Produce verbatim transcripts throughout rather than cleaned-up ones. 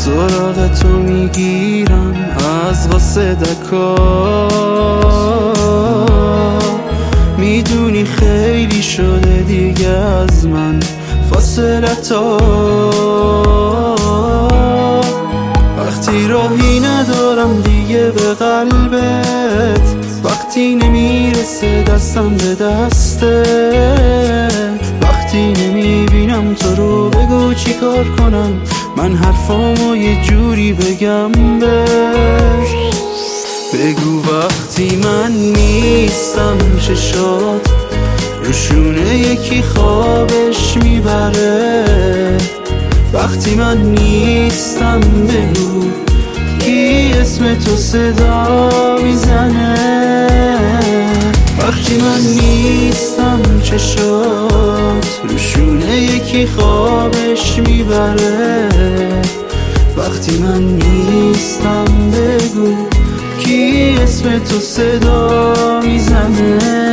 سراغ تو میگیرم از قاصدکا. میدونی خیلی شده دیگه از من فاصلتا، وقتی راهی ندارم دیگه به قلبت، وقتی نمیرسه دستم به دستت، وقتی نمیبینم تو رو بگو چی کار کنم، من حرفامو یه جوری بگم بهت. بگو وقتی من نیستم چشات روشونه یکی خوابش میبره، وقتی من نیستم بگو کی اسم تو صدا میزنه، وقتی من نیستم چشات روشونه یکی خوابش میبره، وقتی من نیستم بگو کی اسم تو صدا میزنه.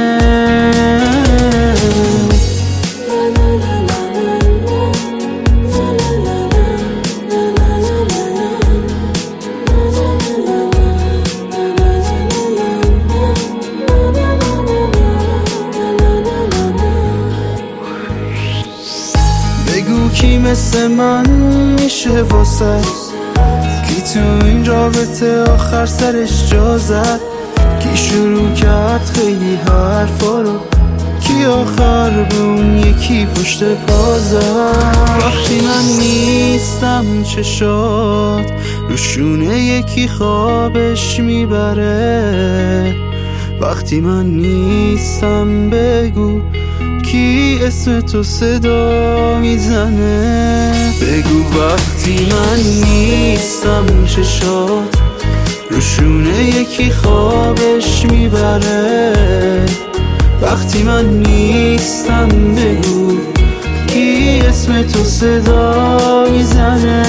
بگو کی مثل من میشه واسه، کی تو این رابطه آخر سرش جا زد، کی شروع کرد خیلی حرفا رو، کی آخر به اون یکی پشت پا زد. وقتی من نیستم چشات روشونه یکی خوابش میبره، وقتی من نیستم بگو کی اسم تو صدا میزنه. بگو وقتی من نیستم چشات روشونه یکی خوابش میبره، وقتی من نیستم بگو کی اسم تو صدا میزنه،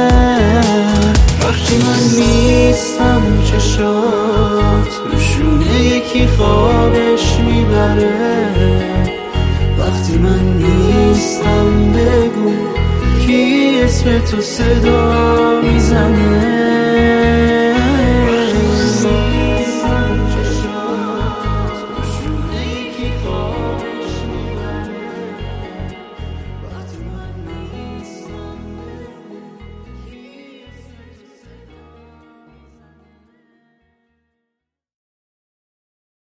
وقتی من نیستم چشات روشونه یکی خوابش میبره، وقتی من نیستم بگو کی اسم تو صدا میزنه.